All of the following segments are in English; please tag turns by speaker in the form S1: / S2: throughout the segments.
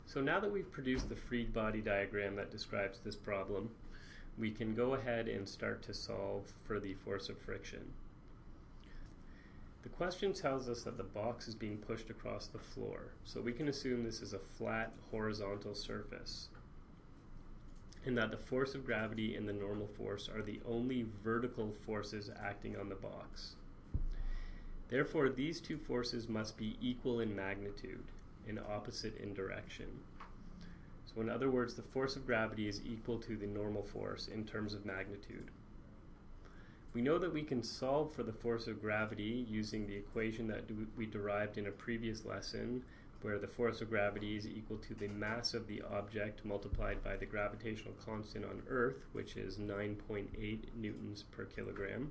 S1: So now that we've produced the free body diagram that describes this problem, we can go ahead and start to solve for the force of friction. The question tells us that the box is being pushed across the floor, so we can assume this is a flat horizontal surface, and that the force of gravity and the normal force are the only vertical forces acting on the box. Therefore, these two forces must be equal in magnitude and opposite in direction. So in other words, the force of gravity is equal to the normal force in terms of magnitude. We know that we can solve for the force of gravity using the equation that we derived in a previous lesson, where the force of gravity is equal to the mass of the object multiplied by the gravitational constant on Earth, which is 9.8 newtons per kilogram.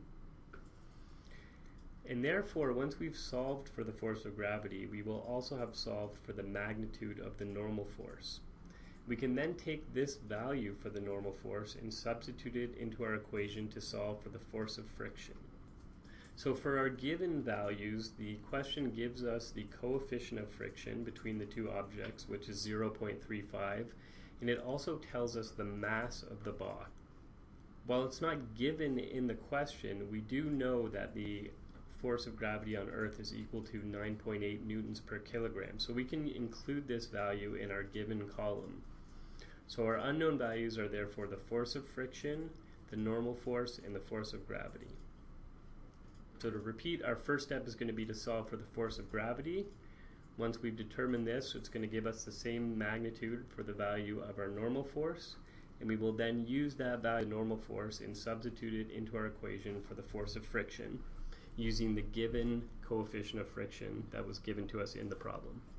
S1: And therefore, once we've solved for the force of gravity, we will also have solved for the magnitude of the normal force. We can then take this value for the normal force and substitute it into our equation to solve for the force of friction. So for our given values, the question gives us the coefficient of friction between the two objects, which is 0.35, and it also tells us the mass of the box. While it's not given in the question, we do know that the force of gravity on Earth is equal to 9.8 newtons per kilogram. So we can include this value in our given column. So our unknown values are therefore the force of friction, the normal force, and the force of gravity. So to repeat, our first step is going to be to solve for the force of gravity. Once we've determined this, it's going to give us the same magnitude for the value of our normal force, and we will then use that value of normal force and substitute it into our equation for the force of friction, using the given coefficient of friction that was given to us in the problem.